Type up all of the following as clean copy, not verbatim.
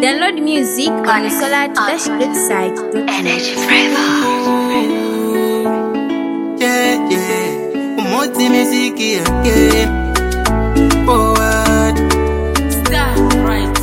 Download music on the solar-site. Energy Forever. Yeah, yeah. Umoti miziki yake. Forward. Star right.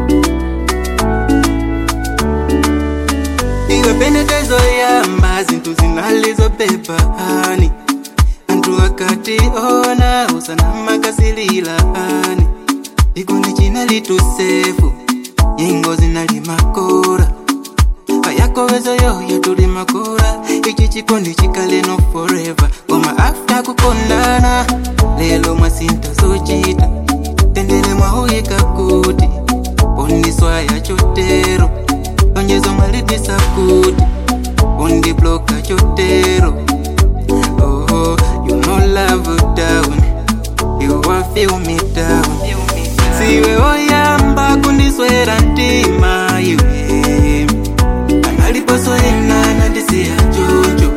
Iwe pendekezo yamba zintu zinalizobebani. Antu wakati ona usanama kasililani. Ikundi china litusefu yengo zinali makora ayako wezo yo yatuli makora ichi chikondi chikale no forever koma after kukondana lelo mwasinta sochita tendele mwahuyika kuti oniswa ya chotero onyezo malidisa kuti ondi bloka chotero oh you know love down you want feel me down siwe oyamba kundiswera ntima iwe analiposoena nandisiya jojo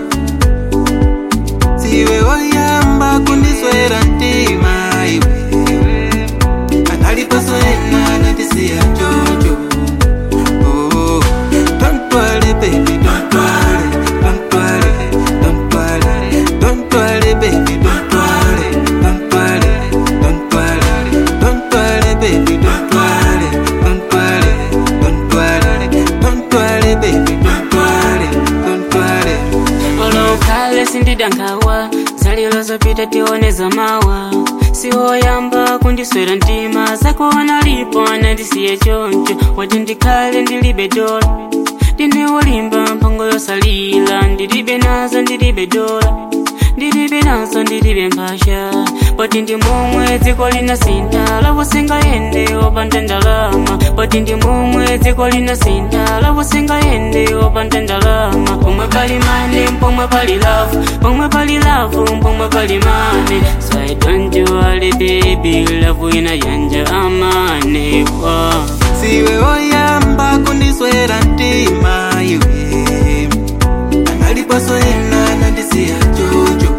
siwe oyamba kundiswera ntima iwe analiposoena nandisiya jojo oh don't worry baby don't worry don't worry don't worry don't worry baby don't worry don't worry don't worry don't worry baby don't worry don't worry don't worry don't worry baby don't worry don't worry Olo kale sindidankawa zalilo zopita tioneza mawa siwoyamba kundiswera ntima zakuona lipo anandisiye choncho wati ndikale ndilibe dola ndine wolimba mpango yosalila ndilibe nazo ndilibe dola ndilibe nazo ndilibe mpasha poti ndi momwe dziko linasinta lavosenga yende opanda ndalama poti ndi momwe dziko linasinta lavosenga yende opanda ndalama pomwe pali mane pomwe pali love pomwe pali love pomwe pali mane so I don't worry baby love ina yanja amane wow. siwe oyamba kundiswera ntima iwe analiposoena nandisiya jojo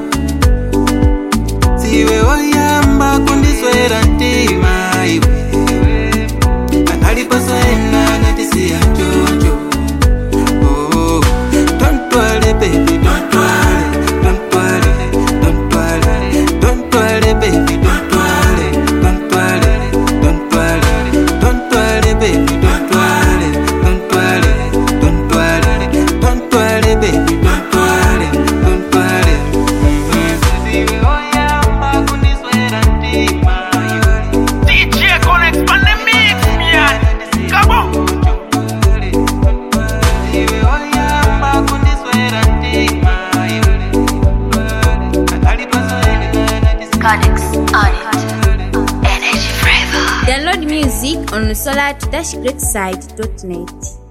siwe oyamba kundiswera ntima iwe analiposoena nandisiya jojo oh don't worry baby don't worry don't worry don't worry don't worry baby don't worry don't worry don't worry don't worry baby don't worry don't worry don't worry don't worry baby don't worry don't worry siwe oyamba kundiswera ntima iwe DJ Connect on the mix, man. Come on. siwe oyamba kundiswera ntima iwe analiposoena nandisiya Connects on it. Energy Forever. Download music on the solar-site.net.